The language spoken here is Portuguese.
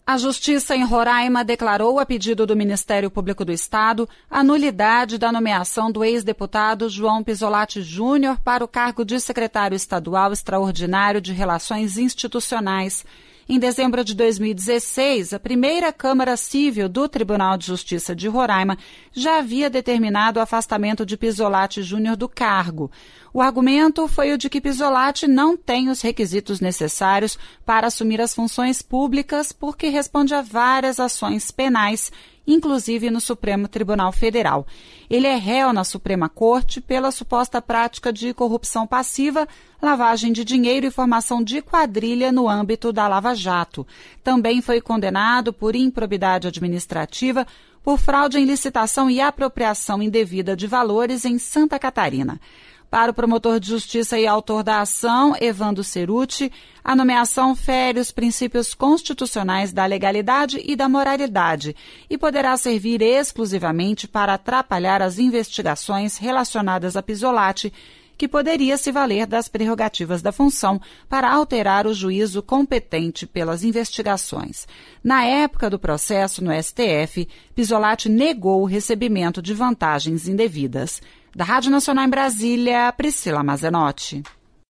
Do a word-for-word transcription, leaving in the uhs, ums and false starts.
A Justiça em Roraima declarou, a pedido do Ministério Público do Estado, a nulidade da nomeação do ex-deputado João Pisolati Júnior para o cargo de secretário estadual extraordinário de Relações Institucionais. Em dezembro de dois mil e dezesseis, a primeira Câmara Civil do Tribunal de Justiça de Roraima já havia determinado o afastamento de Pisolati Júnior do cargo. O argumento foi o de que Pisolati não tem os requisitos necessários para assumir as funções públicas porque responde a várias ações penais, inclusive no Supremo Tribunal Federal. Ele é réu na Suprema Corte pela suposta prática de corrupção passiva, lavagem de dinheiro e formação de quadrilha no âmbito da Lava Jato. Também foi condenado por improbidade administrativa, por fraude em licitação e apropriação indevida de valores em Santa Catarina. Para o promotor de justiça e autor da ação, Evandro Ceruti, a nomeação fere os princípios constitucionais da legalidade e da moralidade e poderá servir exclusivamente para atrapalhar as investigações relacionadas a Pisolati, que poderia se valer das prerrogativas da função para alterar o juízo competente pelas investigações. Na época do processo no S T F, Pisolati negou o recebimento de vantagens indevidas. Da Rádio Nacional em Brasília, Priscila Mazenotti.